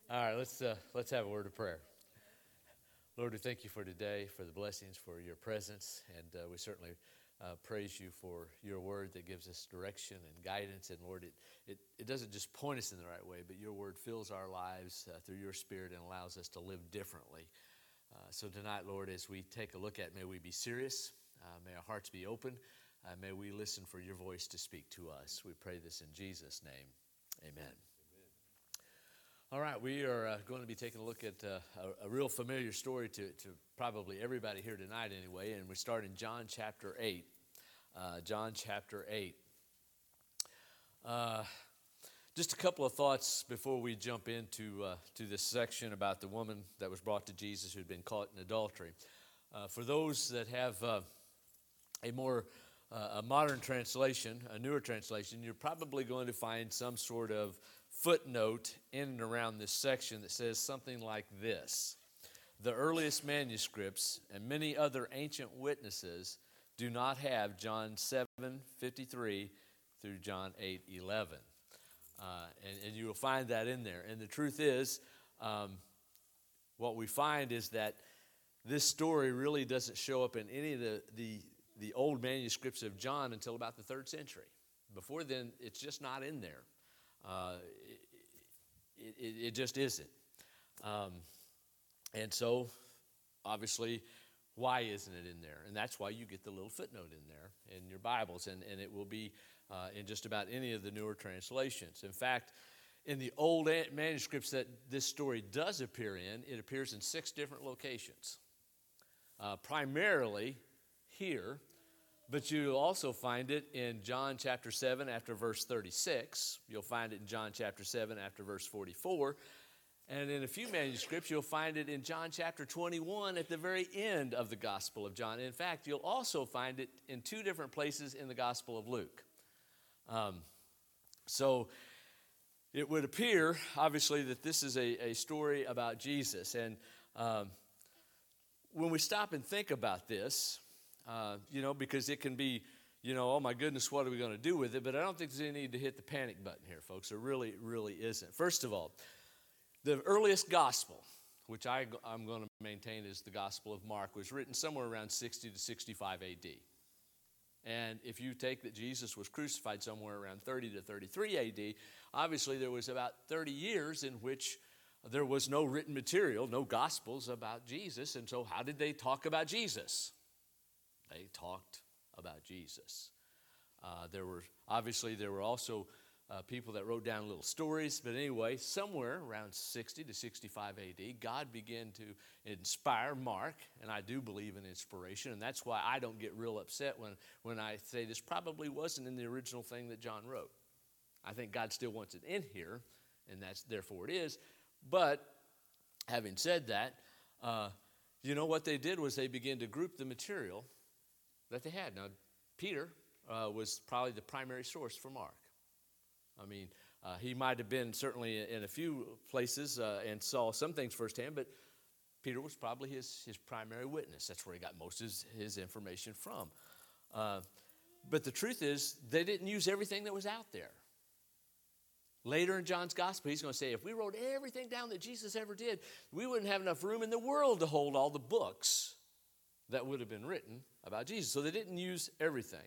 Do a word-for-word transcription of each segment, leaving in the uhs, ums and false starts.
All right, let's uh, let's have a word of prayer. Lord, we thank you for today, for the blessings, for your presence, and uh, we certainly uh, praise you for your word that gives us direction and guidance. And Lord, it, it, it doesn't just point us in the right way, but your word fills our lives uh, through your spirit and allows us to live differently. Uh, so tonight, Lord, as we take a look at, may we be serious, uh, may our hearts be open, uh, may we listen for your voice to speak to us. We pray this in Jesus' name. Amen. All right, we are uh, going to be taking a look at uh, a, a real familiar story to, to probably everybody here tonight anyway, and we start in John chapter eight. Uh, John chapter eight. Uh, just a couple of thoughts before we jump into uh, to this section about the woman that was brought to Jesus who had been caught in adultery. Uh, for those that have uh, a more uh, a modern translation, a newer translation, you're probably going to find some sort of footnote in and around this section that says something like this: the earliest manuscripts and many other ancient witnesses do not have John seven fifty-three through John eight eleven. Uh, and, and you will find that in there. And the truth is, um, what we find is that this story really doesn't show up in any of the, the, the old manuscripts of John until about the third century. Before then, it's just not in there. Uh, it, it, it just isn't. Um, and so, obviously, why isn't it in there? And that's why you get the little footnote in there in your Bibles, and, and it will be uh, in just about any of the newer translations. In fact, in the old manuscripts that this story does appear in, it appears in six different locations. Uh, primarily here, but you'll also find it in John chapter seven after verse thirty-six. You'll find it in John chapter seven after verse forty-four. And in a few manuscripts, you'll find it in John chapter twenty-one at the very end of the Gospel of John. In fact, you'll also find it in two different places in the Gospel of Luke. Um, so it would appear, obviously, that this is a, a story about Jesus. And um, when we stop and think about this, uh, you know, because it can be, you know, oh my goodness, what are we going to do with it? But I don't think there's any need to hit the panic button here, folks. There really, really isn't. First of all, the earliest gospel, which I, I'm going to maintain is the Gospel of Mark, was written somewhere around sixty to sixty-five A D. And if you take that Jesus was crucified somewhere around thirty to thirty-three A D, obviously there was about thirty years in which there was no written material, no gospels about Jesus. And so how did they talk about Jesus? They talked about Jesus. Uh, there were, obviously there were also Uh, people that wrote down little stories. But anyway, somewhere around sixty to sixty-five A D, God began to inspire Mark, and I do believe in inspiration, and that's why I don't get real upset when, when I say this probably wasn't in the original thing that John wrote. I think God still wants it in here, and that's therefore it is. But having said that, uh, you know what they did was they began to group the material that they had. Now, Peter uh, was probably the primary source for Mark. I mean, uh, he might have been certainly in a few places uh, and saw some things firsthand, but Peter was probably his, his primary witness. That's where he got most of his, his information from. Uh, but the truth is, they didn't use everything that was out there. Later in John's gospel, he's going to say, if we wrote everything down that Jesus ever did, we wouldn't have enough room in the world to hold all the books that would have been written about Jesus. So they didn't use everything.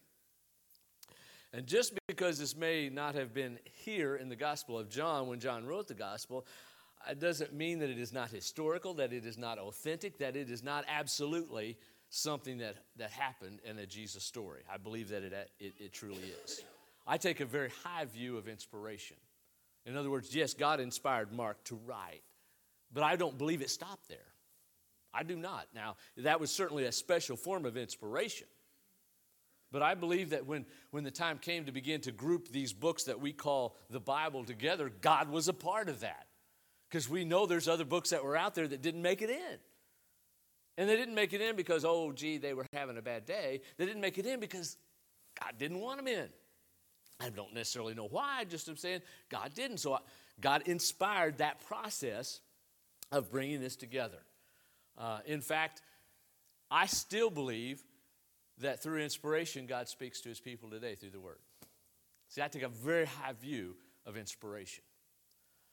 And just because this may not have been here in the Gospel of John when John wrote the Gospel, it doesn't mean that it is not historical, that it is not authentic, that it is not absolutely something that, that happened in a Jesus story. I believe that it, it, it truly is. I take a very high view of inspiration. In other words, yes, God inspired Mark to write, but I don't believe it stopped there. I do not. Now, that was certainly a special form of inspiration. But I believe that when, when the time came to begin to group these books that we call the Bible together, God was a part of that. Because we know there's other books that were out there that didn't make it in. And they didn't make it in because, oh, gee, they were having a bad day. They didn't make it in because God didn't want them in. I don't necessarily know why, I just am saying God didn't. So God inspired that process of bringing this together. Uh, in fact, I still believe that through inspiration, God speaks to his people today through the Word. See, I take a very high view of inspiration.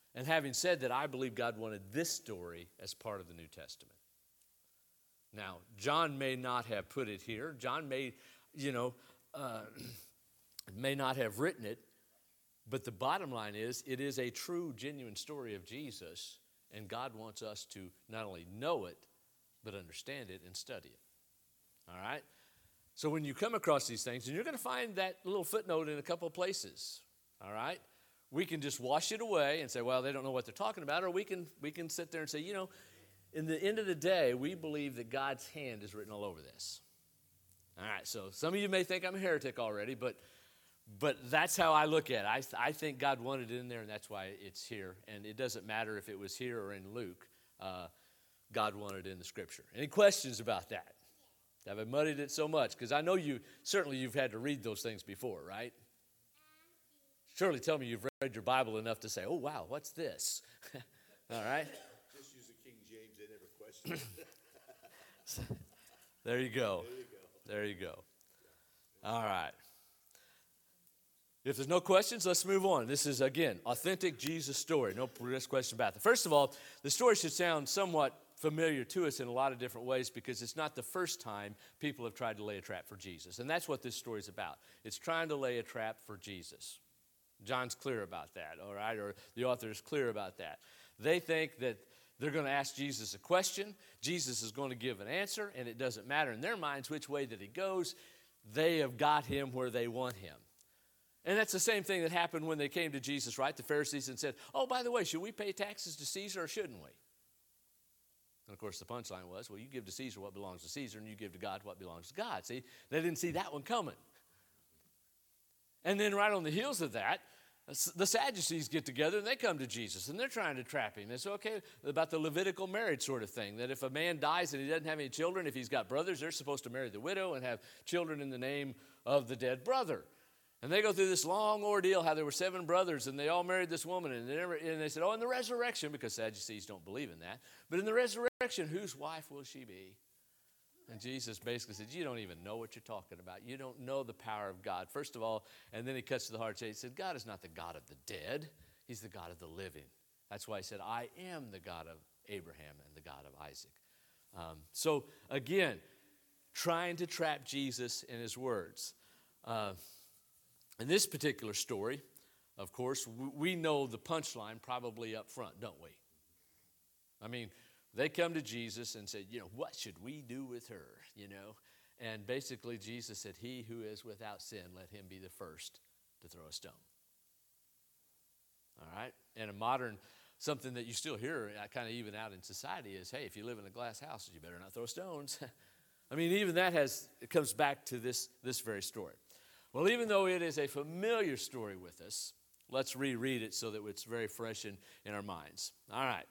And having said that, I believe God wanted this story as part of the New Testament. Now, John may not have put it here. John may, you know, uh, may not have written it. But the bottom line is, it is a true, genuine story of Jesus. And God wants us to not only know it, but understand it and study it. All right? So when you come across these things, and you're going to find that little footnote in a couple of places. All right? We can just wash it away and say, well, they don't know what they're talking about. Or we can we can sit there and say, you know, in the end of the day, we believe that God's hand is written all over this. All right, so some of you may think I'm a heretic already, but but that's how I look at it. I, I think God wanted it in there, and that's why it's here. And it doesn't matter if it was here or in Luke. Uh, God wanted it in the Scripture. Any questions about that? Have I muddied it so much? Because I know you, certainly you've had to read those things before, right? Surely tell me you've read your Bible enough to say, oh, wow, what's this? All right? Just use the King James. They never question it. There you go. There you go. There you go. All right. If there's no questions, let's move on. This is, again, authentic Jesus story. No question about that. First of all, the story should sound somewhat familiar to us in a lot of different ways because it's not the first time people have tried to lay a trap for Jesus. And that's what this story is about. It's trying to lay a trap for Jesus. John's clear about that, all right? Or the author is clear about that. They think that they're going to ask Jesus a question. Jesus is going to give an answer, and it doesn't matter in their minds which way that he goes. They have got him where they want him. And that's the same thing that happened when they came to Jesus, right? The Pharisees and said, oh, by the way, should we pay taxes to Caesar or shouldn't we? And, of course, the punchline was, well, you give to Caesar what belongs to Caesar, and you give to God what belongs to God. See, they didn't see that one coming. And then right on the heels of that, the Sadducees get together and they come to Jesus and they're trying to trap him. It's okay about the Levitical marriage sort of thing, that if a man dies and he doesn't have any children, if he's got brothers, they're supposed to marry the widow and have children in the name of the dead brother. And they go through this long ordeal, how there were seven brothers and they all married this woman. And they, never, and they said, oh, in the resurrection, because Sadducees don't believe in that, but in the resurrection, whose wife will she be? And Jesus basically said, you don't even know what you're talking about. You don't know the power of God. First of all, and then he cuts to the heart. He said, God is not the God of the dead. He's the God of the living. That's why he said, I am the God of Abraham and the God of Isaac. Um, so again, trying to trap Jesus in his words. Uh, in this particular story, of course, we know the punchline probably up front, don't we? I mean, they come to Jesus and said, you know, what should we do with her, you know? And basically Jesus said, he who is without sin, let him be the first to throw a stone. All right? And a modern, something that you still hear kind of even out in society is, hey, if you live in a glass house, you better not throw stones. I mean, even that has, it comes back to this, this very story. Well, even though it is a familiar story with us, let's reread it so that it's very fresh in, in our minds. All right.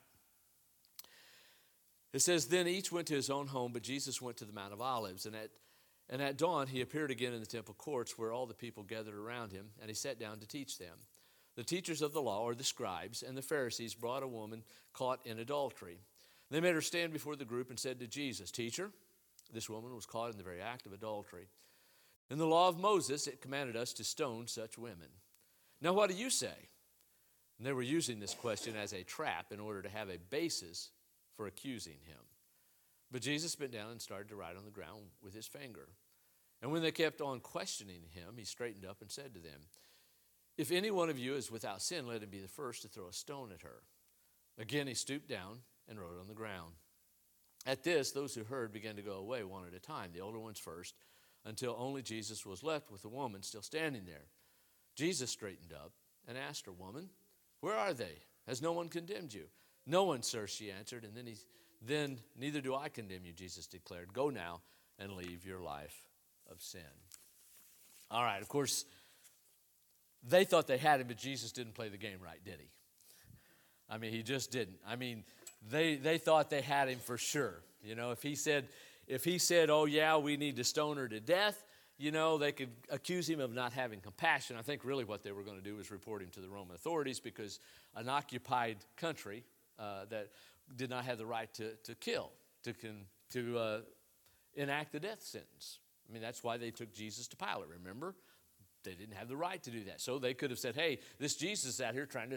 It says, then each went to his own home, but Jesus went to the Mount of Olives. And at, and at dawn he appeared again in the temple courts where all the people gathered around him, and he sat down to teach them. The teachers of the law, or the scribes, and the Pharisees brought a woman caught in adultery. They made her stand before the group and said to Jesus, Teacher, this woman was caught in the very act of adultery. In the law of Moses, it commanded us to stone such women. Now what do you say? And they were using this question as a trap in order to have a basis for accusing him. But Jesus bent down and started to write on the ground with his finger. And when they kept on questioning him, he straightened up and said to them, if any one of you is without sin, let him be the first to throw a stone at her. Again he stooped down and wrote on the ground. At this, those who heard began to go away one at a time, the older ones first, until only Jesus was left with the woman still standing there. Jesus straightened up and asked her, Woman, where are they? Has no one condemned you? No one, sir, she answered. And then, he, then neither do I condemn you, Jesus declared. Go now and leave your life of sin. All right, of course, they thought they had him, but Jesus didn't play the game right, did he? I mean, he just didn't. I mean, they they thought they had him for sure. You know, if he said, if he said, oh, yeah, we need to stone her to death, you know, they could accuse him of not having compassion. I think really what they were going to do was report him to the Roman authorities because an occupied country uh, that did not have the right to, to kill, to, con, to uh, enact the death sentence. I mean, that's why they took Jesus to Pilate, remember? They didn't have the right to do that. So they could have said, hey, this Jesus is out here trying to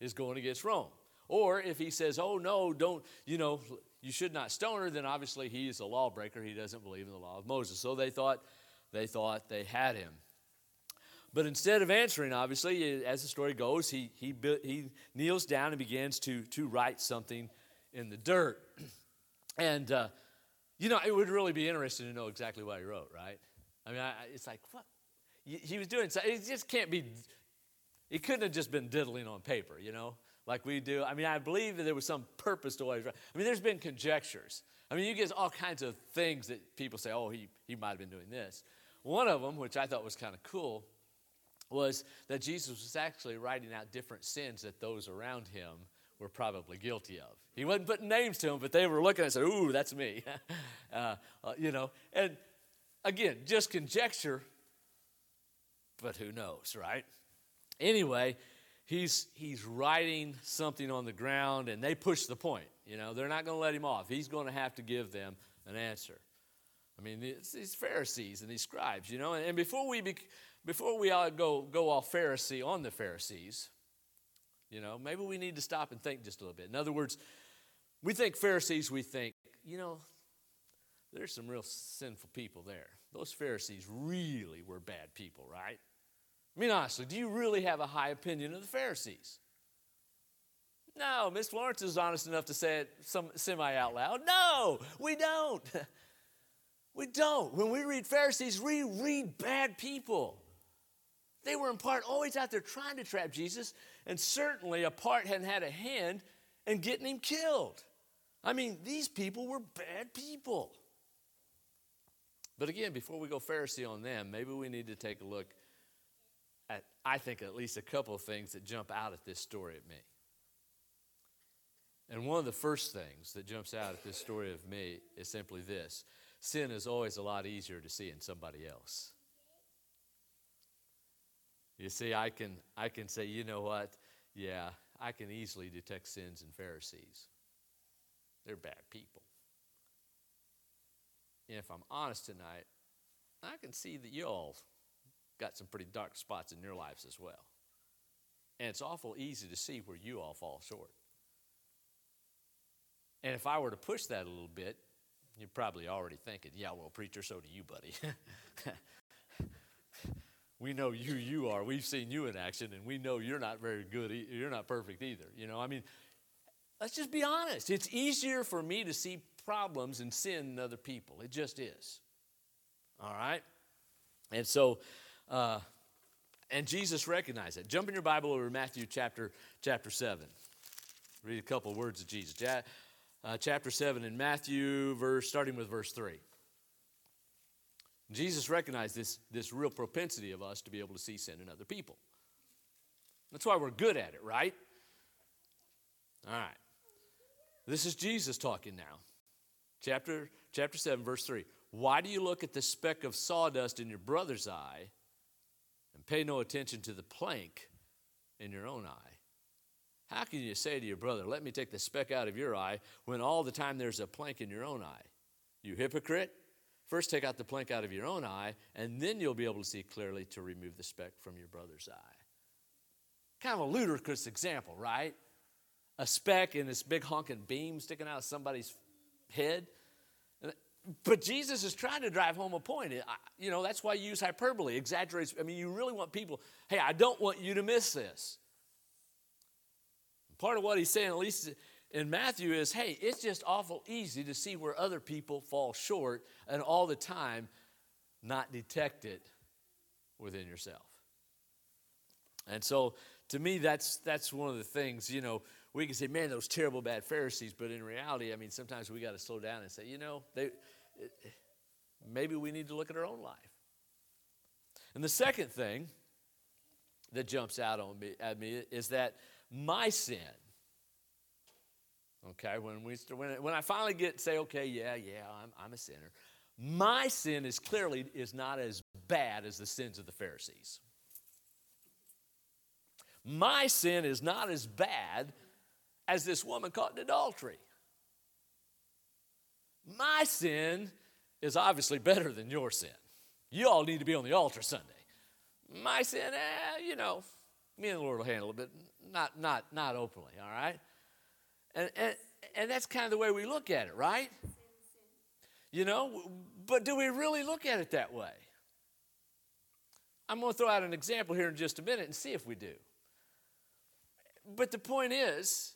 is going against Rome. Or if he says, oh, no, don't, you know, you should not stone her, then obviously he is a lawbreaker. He doesn't believe in the law of Moses. So they thought they thought they had him. But instead of answering, obviously, as the story goes, he he he kneels down and begins to, to write something in the dirt. And, uh, you know, it would really be interesting to know exactly what he wrote, right? I mean, I, it's like, what? He was doing, it just can't be, it couldn't have just been diddling on paper, you know, like we do. I mean, I believe that there was some purpose to what he was writing. I mean, there's been conjectures. I mean, you get all kinds of things that people say, oh, he, he might have been doing this. One of them, which I thought was kind of cool, was that Jesus was actually writing out different sins that those around him were probably guilty of. He wasn't putting names to them, but they were looking and said, ooh, that's me. uh, uh, you know, and again, just conjecture, but who knows, right? Anyway, he's he's writing something on the ground, and they push the point. You know, they're not going to let him off. He's going to have to give them an answer. I mean, it's these Pharisees and these scribes, you know, and, and before we be, before we all go go all Pharisee on the Pharisees, you know, maybe we need to stop and think just a little bit. In other words, we think Pharisees, we think, you know, there's some real sinful people there. Those Pharisees really were bad people, right? I mean, honestly, do you really have a high opinion of the Pharisees? No, Miss Florence is honest enough to say it some semi out loud. No, we don't. We don't. When we read Pharisees, we read bad people. They were in part always out there trying to trap Jesus, and certainly a part hadn't had a hand in getting him killed. I mean, these people were bad people. But again, before we go Pharisee on them, maybe we need to take a look at, I think, at least a couple of things that jump out at this story of me. And one of the first things that jumps out at this story of me is simply this. Sin is always a lot easier to see in somebody else. You see, I can I can say, you know what? Yeah, I can easily detect sins in Pharisees. They're bad people. And if I'm honest tonight, I can see that you all got some pretty dark spots in your lives as well. And it's awful easy to see where you all fall short. And if I were to push that a little bit, you're probably already thinking, yeah, well, preacher, so do you, buddy. We know you you are. We've seen you in action, and we know you're not very good. E- you're not perfect either. You know, I mean, let's just be honest. It's easier for me to see problems and sin in other people. It just is. All right? And so, uh, and Jesus recognized it. Jump in your Bible over to Matthew chapter, chapter seven. Read a couple of words of Jesus. Ja- uh, chapter seven in Matthew, verse starting with verse three. Jesus recognized this, this real propensity of us to be able to see sin in other people. That's why we're good at it, right? All right. This is Jesus talking now. Chapter, chapter seven, verse three. Why do you look at the speck of sawdust in your brother's eye and pay no attention to the plank in your own eye? How can you say to your brother, let me take the speck out of your eye, when all the time there's a plank in your own eye? You hypocrite! First take out the plank out of your own eye, and then you'll be able to see clearly to remove the speck from your brother's eye. Kind of a ludicrous example, right? A speck and this big honking beam sticking out of somebody's head. But Jesus is trying to drive home a point. You know, that's why you use hyperbole, exaggerates. I mean, you really want people, hey, I don't want you to miss this. Part of what he's saying, at least in Matthew, is, hey, it's just awful easy to see where other people fall short and all the time not detect it within yourself. And so, to me, that's that's one of the things, you know, we can say, man, those terrible bad Pharisees, but in reality, I mean, sometimes we got to slow down and say, you know, they, it, maybe we need to look at our own life. And the second thing that jumps out on me, at me is that my sin, okay, when we when, when I finally get say, okay, yeah, yeah, I'm I'm a sinner. My sin is clearly is not as bad as the sins of the Pharisees. My sin is not as bad as this woman caught in adultery. My sin is obviously better than your sin. You all need to be on the altar Sunday. My sin, eh, you know, Me and the Lord will handle it, but not, not, not openly, all right? And, and, and that's kind of the way we look at it, right? You know, but do we really look at it that way? I'm going to throw out an example here in just a minute and see if we do. But the point is,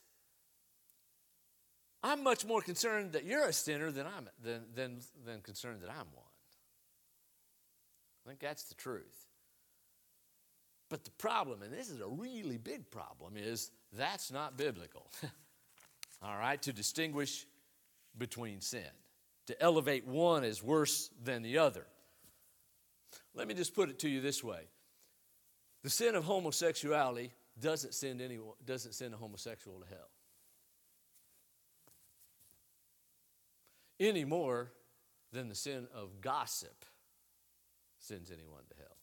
I'm much more concerned that you're a sinner than I'm than, than, than concerned that I'm one. I think that's the truth. But the problem, and this is a really big problem, is that's not biblical. All right, to distinguish between sin, to elevate one as worse than the other. Let me just put it to you this way. The sin of homosexuality doesn't send anyone, doesn't send a homosexual to hell. Any more than the sin of gossip sends anyone to hell.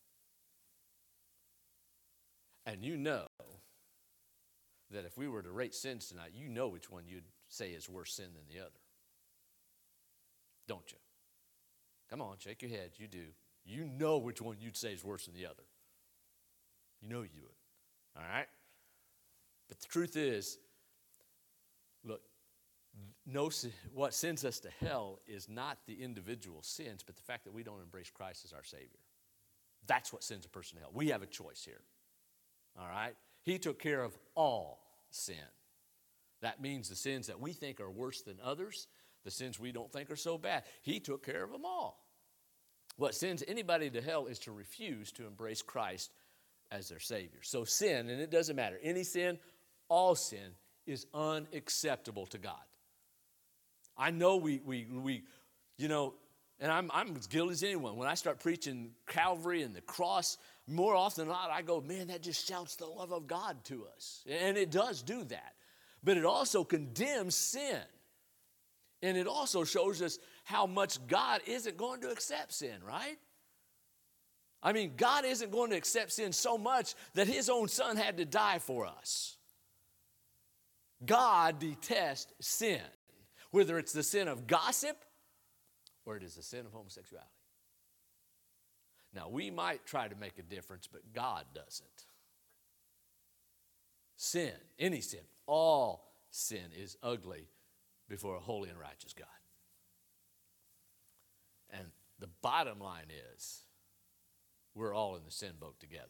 And you know that if we were to rate sins tonight, you know which one you'd say is worse sin than the other. Don't you? Come on, shake your head. You do. You know which one you'd say is worse than the other. You know you would. All right? But the truth is, look, no, what sends us to hell is not the individual sins, but the fact that we don't embrace Christ as our Savior. That's what sends a person to hell. We have a choice here. All right? He took care of all sin. That means the sins that we think are worse than others, the sins we don't think are so bad. He took care of them all. What sends anybody to hell is to refuse to embrace Christ as their Savior. So sin, and it doesn't matter, any sin, all sin is unacceptable to God. I know we, we, we you know, and I'm, I'm as guilty as anyone. When I start preaching Calvary and the cross, more often than not, I go, man, that just shouts the love of God to us. And it does do that. But it also condemns sin. And it also shows us how much God isn't going to accept sin, right? I mean, God isn't going to accept sin so much that his own son had to die for us. God detests sin, whether it's the sin of gossip or it is the sin of homosexuality. Now, we might try to make a difference, but God doesn't. Sin, any sin, all sin is ugly before a holy and righteous God. And the bottom line is, we're all in the sin boat together.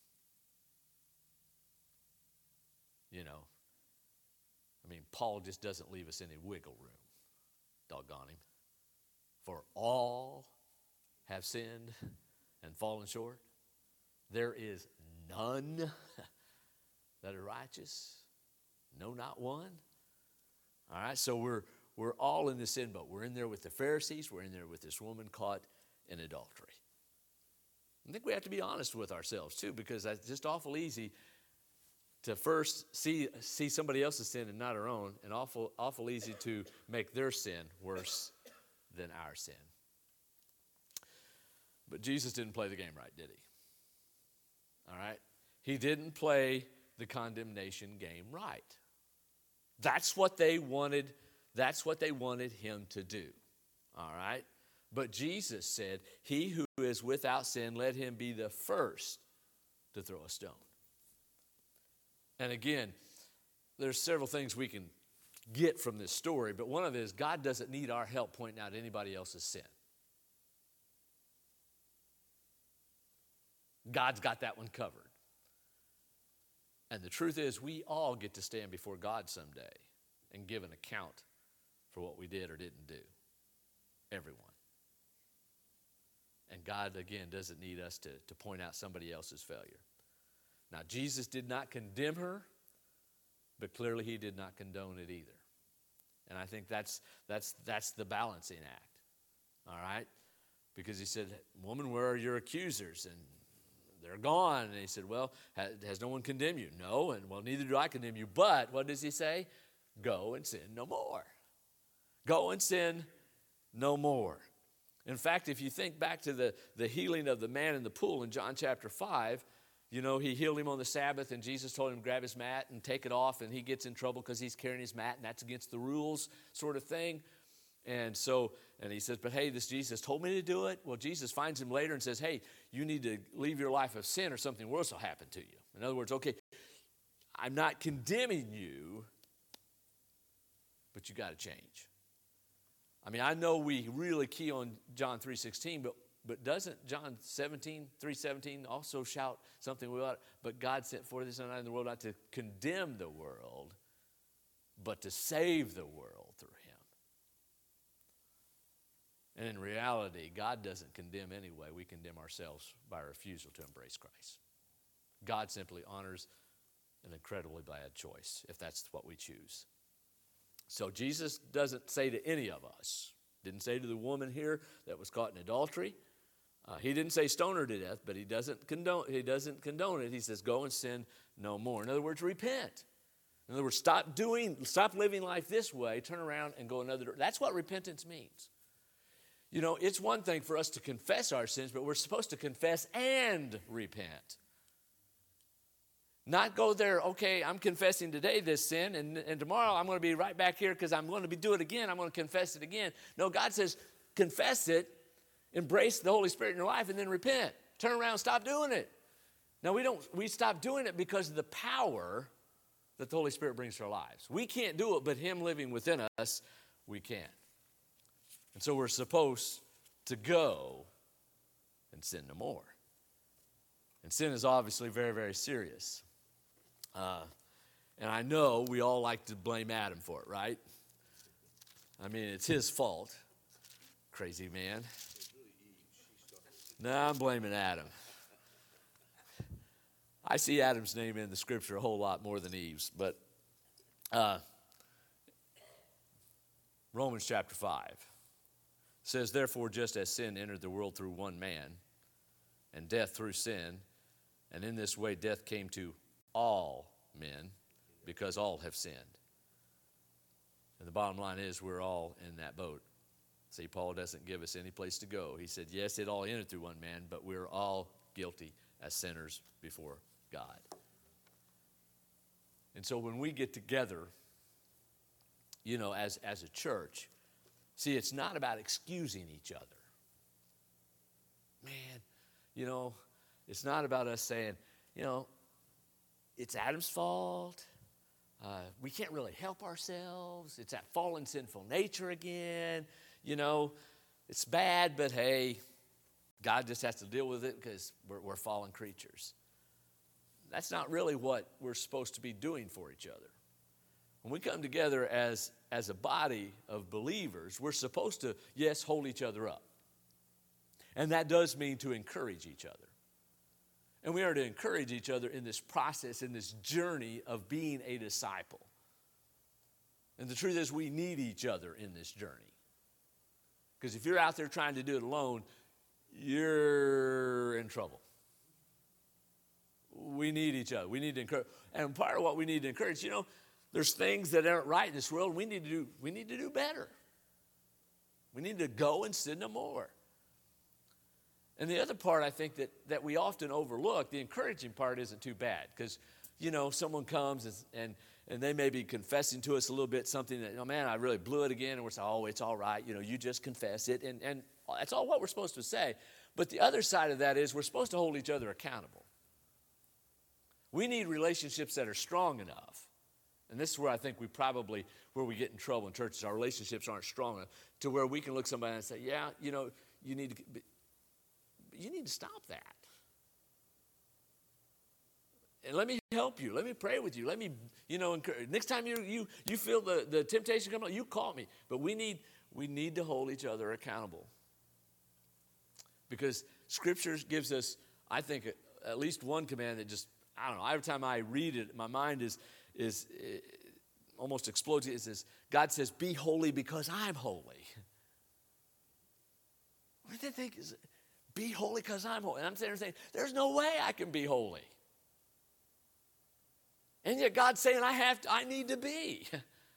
You know, I mean, Paul just doesn't leave us any wiggle room. Doggone him. For all have sinned and fallen short. There is none that are righteous. No, not one. All right, so we're we're all in the sin boat. We're in there with the Pharisees. We're in there with this woman caught in adultery. I think we have to be honest with ourselves too, because that's just awful easy to first see see somebody else's sin and not our own, and awful awful easy to make their sin worse than our sin. But Jesus didn't play the game right, did he? All right? He didn't play the condemnation game right. That's what they wanted, that's what they wanted him to do. All right? But Jesus said, he who is without sin, let him be the first to throw a stone. And again, there's several things we can get from this story, but one of it is God doesn't need our help pointing out anybody else's sin. God's got that one covered. And the truth is, we all get to stand before God someday and give an account for what we did or didn't do. Everyone. And God, again, doesn't need us to, to point out somebody else's failure. Now, Jesus did not condemn her, but clearly he did not condone it either. And I think that's that's that's the balancing act. All right? Because he said, woman, where are your accusers? And they're gone. And he said, well, has no one condemned you? No. And well, neither do I condemn you. But what does he say? Go and sin no more. Go and sin no more. In fact, if you think back to the, the healing of the man in the pool in John chapter five, you know, he healed him on the Sabbath, and Jesus told him to grab his mat and take it off, and he gets in trouble because he's carrying his mat, and that's against the rules sort of thing. And so, and he says, but hey, this Jesus told me to do it. Well, Jesus finds him later and says, hey, you need to leave your life of sin or something worse will happen to you. In other words, okay, I'm not condemning you, but you got to change. I mean, I know we really key on John three sixteen, but but doesn't John seventeen, three seventeen also shout something about, but God sent forth his Son into the world not to condemn the world, but to save the world through him. And in reality, God doesn't condemn anyway. We condemn ourselves by our refusal to embrace Christ. God simply honors an incredibly bad choice, if that's what we choose. So Jesus doesn't say to any of us, didn't say to the woman here that was caught in adultery. Uh, he didn't say stone her to death, but he doesn't condone, he doesn't condone it. He says, go and sin no more. In other words, repent. In other words, stop doing, stop living life this way, turn around and go another direction. That's what repentance means. You know, it's one thing for us to confess our sins, but we're supposed to confess and repent. Not go there, okay, I'm confessing today this sin, and, and tomorrow I'm going to be right back here because I'm going to be do it again. I'm going to confess it again. No, God says, confess it, embrace the Holy Spirit in your life, and then repent. Turn around and stop doing it. Now, we don't, we stop doing it because of the power that the Holy Spirit brings to our lives. We can't do it, but him living within us, we can. And so we're supposed to go and sin no more. And sin is obviously very, very serious. Uh, and I know we all like to blame Adam for it, right? I mean, it's his fault. Crazy man. No, I'm blaming Adam. I see Adam's name in the scripture a whole lot more than Eve's. But uh, Romans chapter five says, therefore, just as sin entered the world through one man, and death through sin, and in this way death came to all men, because all have sinned. And the bottom line is we're all in that boat. See, Paul doesn't give us any place to go. He said, yes, it all entered through one man, but we're all guilty as sinners before God. And so when we get together, you know, as, as a church, see, it's not about excusing each other. Man, you know, it's not about us saying, you know, it's Adam's fault. Uh, we can't really help ourselves. It's that fallen, sinful nature again. You know, it's bad, but hey, God just has to deal with it because we're, we're fallen creatures. That's not really what we're supposed to be doing for each other. When we come together as, as a body of believers, we're supposed to, yes, hold each other up. And that does mean to encourage each other. And we are to encourage each other in this process, in this journey of being a disciple. And the truth is we need each other in this journey. Because if you're out there trying to do it alone, you're in trouble. We need each other. We need to encourage. And part of what we need to encourage, you know, there's things that aren't right in this world. We need to do, we need to do better. We need to go and sin no more. And the other part I think that, that we often overlook, the encouraging part isn't too bad. Because, you know, someone comes and, and, and they may be confessing to us a little bit something that, oh man, I really blew it again. And we're saying, oh, it's all right. You know, you just confess it. And, and that's all what we're supposed to say. But the other side of that is we're supposed to hold each other accountable. We need relationships that are strong enough. And this is where I think we probably, where we get in trouble in churches, our relationships aren't strong enough to where we can look somebody and say, yeah, you know, you need to, you need to stop that. And let me help you. Let me pray with you. Let me, you know, encourage. Next time you you you feel the, the temptation come up, you call me. But we need we need to hold each other accountable. Because Scripture gives us, I think, at least one command that just, I don't know, every time I read it, my mind is is it almost explodes. It says, God says, be holy because I'm holy. What do they think is, be holy because I'm holy? And I'm sitting there saying, there's no way I can be holy. And yet God's saying I have to, I need to be.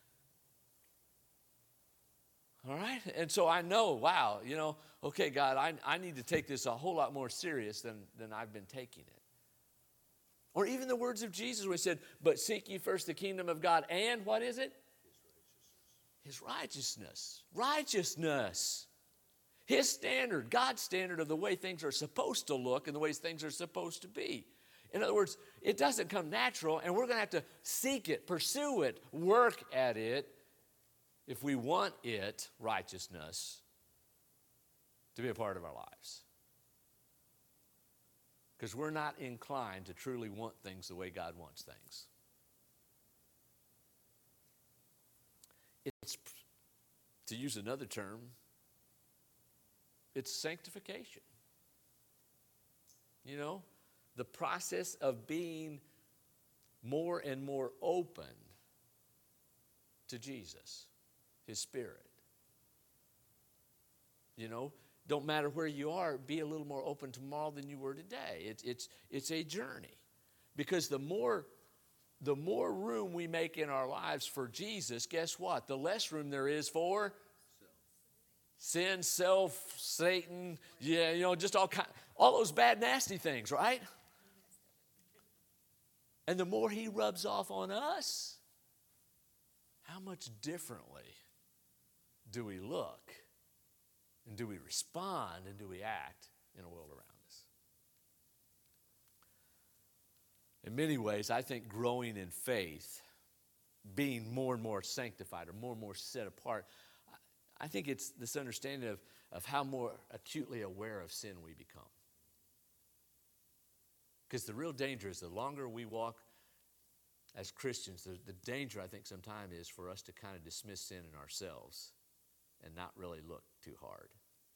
All right? And so I know, wow, you know, okay, God, I, I need to take this a whole lot more serious than, than I've been taking it. Or even the words of Jesus where he said, but seek ye first the kingdom of God and what is it? His righteousness. His righteousness. Righteousness. His standard, God's standard of the way things are supposed to look and the way things are supposed to be. In other words, it doesn't come natural, and we're going to have to seek it, pursue it, work at it if we want it, righteousness, to be a part of our lives. Because we're not inclined to truly want things the way God wants things. It's, to use another term, it's sanctification. You know, the process of being more and more open to Jesus, His Spirit. You know, don't matter where you are, be a little more open tomorrow than you were today. It's it's it's a journey. Because the more the more room we make in our lives for Jesus, guess what? The less room there is for sin, self, Satan, yeah, you know, just all kind, all those bad, nasty things, right? And the more He rubs off on us, how much differently do we look? And do we respond and do we act in a world around us? In many ways, I think growing in faith, being more and more sanctified or more and more set apart, I think it's this understanding of, of how more acutely aware of sin we become. Because the real danger is the longer we walk as Christians, the, the danger I think sometimes is for us to kind of dismiss sin in ourselves and not really look too hard.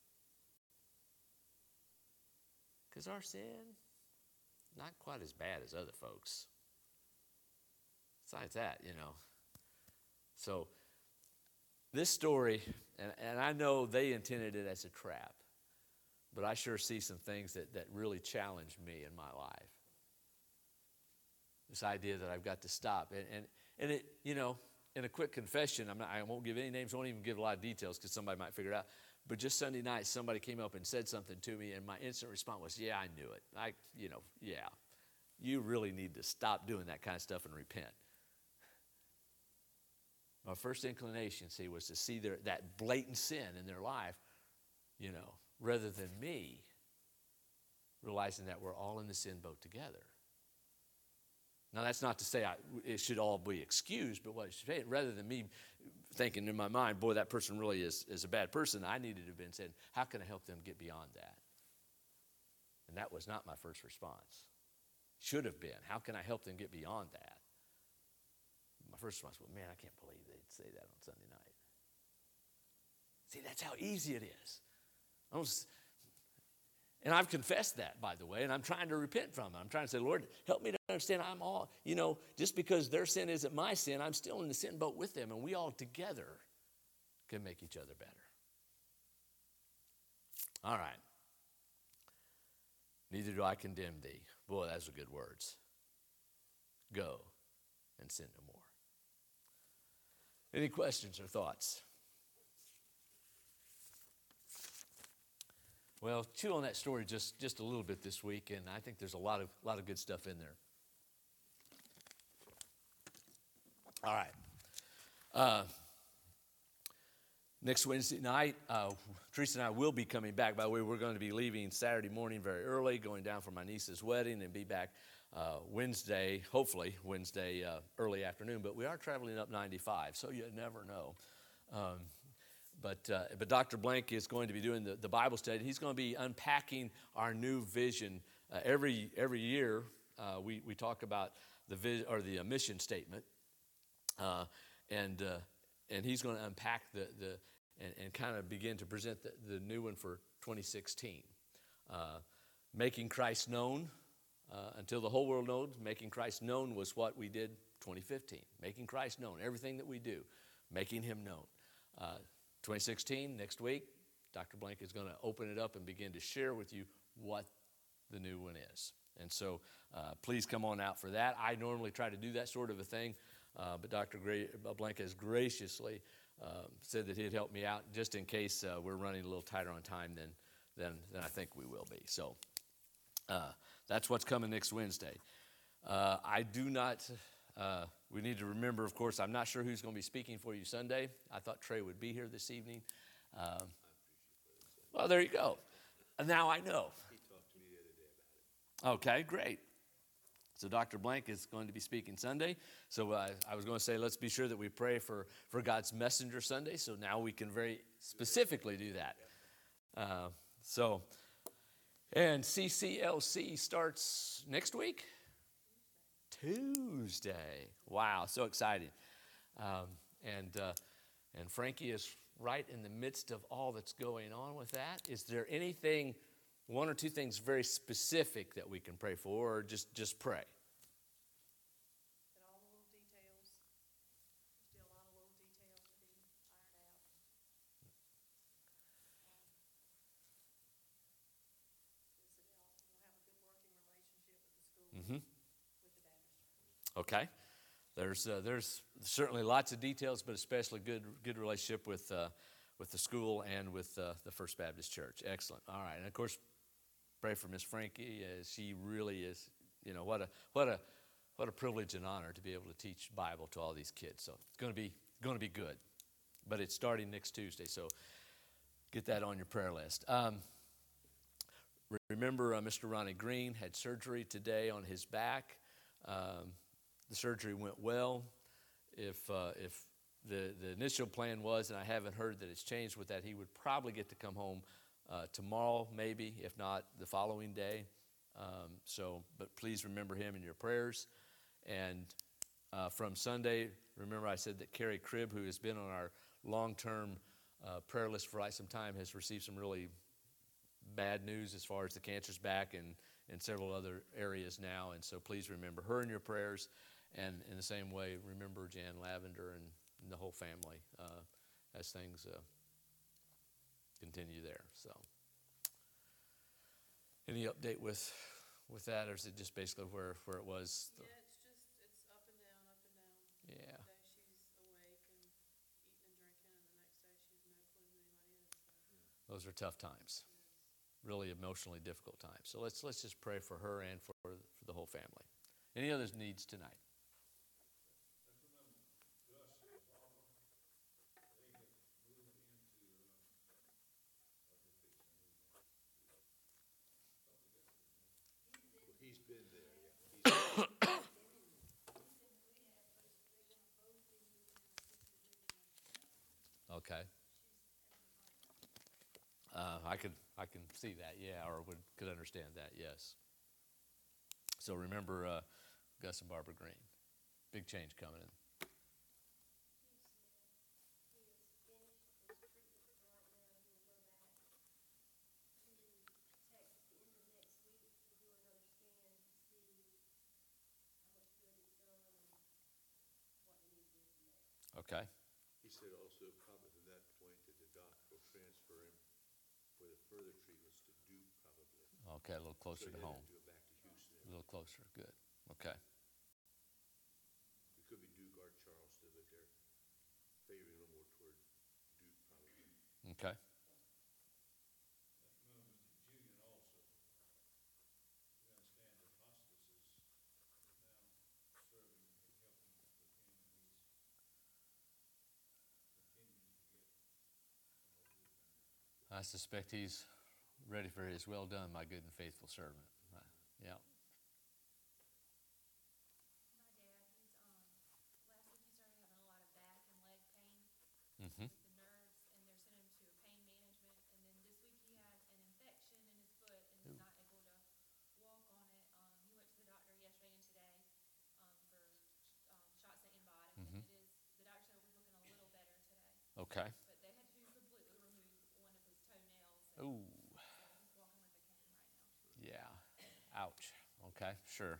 Because our sin, not quite as bad as other folks. Besides that, you know. So, this story, and, and I know they intended it as a trap, but I sure see some things that, that really challenged me in my life. This idea that I've got to stop. And, and, and it, you know, in a quick confession, I'm not, I won't give any names, I won't even give a lot of details because somebody might figure it out. But just Sunday night, somebody came up and said something to me, and my instant response was, yeah, I knew it. I, you know, yeah. You really need to stop doing that kind of stuff and repent. My first inclination, see, was to see their, that blatant sin in their life, you know, rather than me realizing that we're all in the sin boat together. Now, that's not to say I, it should all be excused, but what it should say, rather than me thinking in my mind, boy, that person really is, is a bad person, I needed to have been saying, how can I help them get beyond that? And that was not my first response. Should have been, how can I help them get beyond that? My first response was, man, I can't believe they'd say that on Sunday night. See, that's how easy it is. I was, and I've confessed that, by the way, and I'm trying to repent from it. I'm trying to say, Lord, help me to understand I'm all, you know, just because their sin isn't my sin, I'm still in the sin boat with them, and we all together can make each other better. All right. Neither do I condemn thee. Boy, those are good words. Go and sin no more. Any questions or thoughts? Well, chew on that story just, just a little bit this week, and I think there's a lot of lot of good stuff in there. All right. Uh, next Wednesday night, uh, Teresa and I will be coming back. By the way, we're going to be leaving Saturday morning very early, going down for my niece's wedding, and be back uh, Wednesday, hopefully Wednesday uh, early afternoon. But we are traveling up ninety-five, so you never know. Um, But uh, but Doctor Blank is going to be doing the, the Bible study. He's going to be unpacking our new vision. Uh, every every year uh, we we talk about the vis- or the uh, mission statement, uh, and uh, and he's going to unpack the the and, and kind of begin to present the, the new one for twenty sixteen. Uh, making Christ known uh, until the whole world knows. Making Christ known was what we did twenty fifteen. Making Christ known, everything that we do, making Him known. Uh, twenty sixteen, next week, Doctor Blank is going to open it up and begin to share with you what the new one is. And so uh, please come on out for that. I normally try to do that sort of a thing, uh, but Doctor Gra- Blank has graciously uh, said that he'd help me out just in case uh, we're running a little tighter on time than, than, than I think we will be. So uh, that's what's coming next Wednesday. Uh, I do not... Uh, we need to remember, of course, I'm not sure who's going to be speaking for you Sunday. I thought Trey would be here this evening. Um, well, there you go. Now I know. He talked to me the other day about it. Okay, great. So Doctor Blank is going to be speaking Sunday. So uh, I was going to say, let's be sure that we pray for, for God's Messenger Sunday. So now we can very specifically do that. Uh, so, and C C L C starts next week? Tuesday. Wow, so exciting. Um, and uh, and Frankie is right in the midst of all that's going on with that. Is there anything, one or two things very specific that we can pray for, or just, just pray? But all the little details, still a lot of little details to be ironed out. Just that they'll, they'll have a good working relationship with the school, Mm-hmm. with the Baptist church. Okay. There's uh, there's certainly lots of details, but especially good good relationship with uh, with the school and with uh, the First Baptist Church. Excellent. All right, and of course, pray for Miss Frankie, as she really is. You know, what a what a what a privilege and honor to be able to teach Bible to all these kids. So it's going to be going to be good, but it's starting next Tuesday. So get that on your prayer list. Um, remember, uh, Mister Ronnie Green had surgery today on his back. Um, The surgery went well. If uh, if the, the initial plan was, and I haven't heard that it's changed with that, he would probably get to come home uh, tomorrow, maybe, if not the following day. Um, so, but please remember him in your prayers. And uh, from Sunday, remember I said that Carrie Cribb, who has been on our long-term uh, prayer list for quite some time, has received some really bad news as far as the cancer's back and in several other areas now. And so please remember her in your prayers. And in the same way, remember Jan Lavender and, and the whole family uh, as things uh, continue there. So, any update with with that, or is it just basically where, where it was? Yeah, it's just, it's up and down, up and down. Yeah. One day she's awake and eating and drinking, and the next day she's no clue who anyone is. So. Those are tough times, really emotionally difficult times. So let's let's just pray for her and for, for the whole family. Any other needs tonight? He's been there, yeah. He's Okay. Uh, I could I can see that, yeah, or would could understand that, yes. So remember uh, Gus and Barbara Green. Big change coming in. Okay. He said also, probably from that point, that the doc will transfer him for the further treatments to Duke, probably. Okay, a little closer So to he home. had to go back to Houston. A little closer. Good. Okay. It could be Duke or Charleston, but they're favoring a little more toward Duke, probably. Okay. I suspect he's ready for his well done, my good and faithful servant. Uh, yeah. My dad, he's, um, last week he started having a lot of back and leg pain Mm-hmm. with the nerves, and they're sending him to pain management. And then this week he had an infection in his foot and was not able to walk on it. Um, he went to the doctor yesterday and today, um, for, um, shots of antibiotics. Mhm. And it is, the doctor said it was looking a little better today. Okay. But they had to completely remove one of his toenails. And Ooh. so he's walking with a cane right now. Yeah. Ouch. Okay. Sure.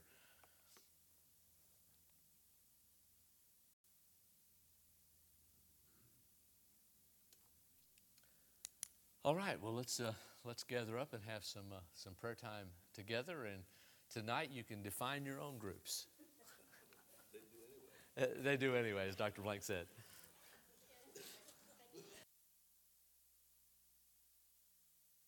All right. Well, let's uh, let's gather up and have some uh, some prayer time together. And tonight you can define your own groups. They do anyway. Uh, they do anyway, as Doctor Blank said.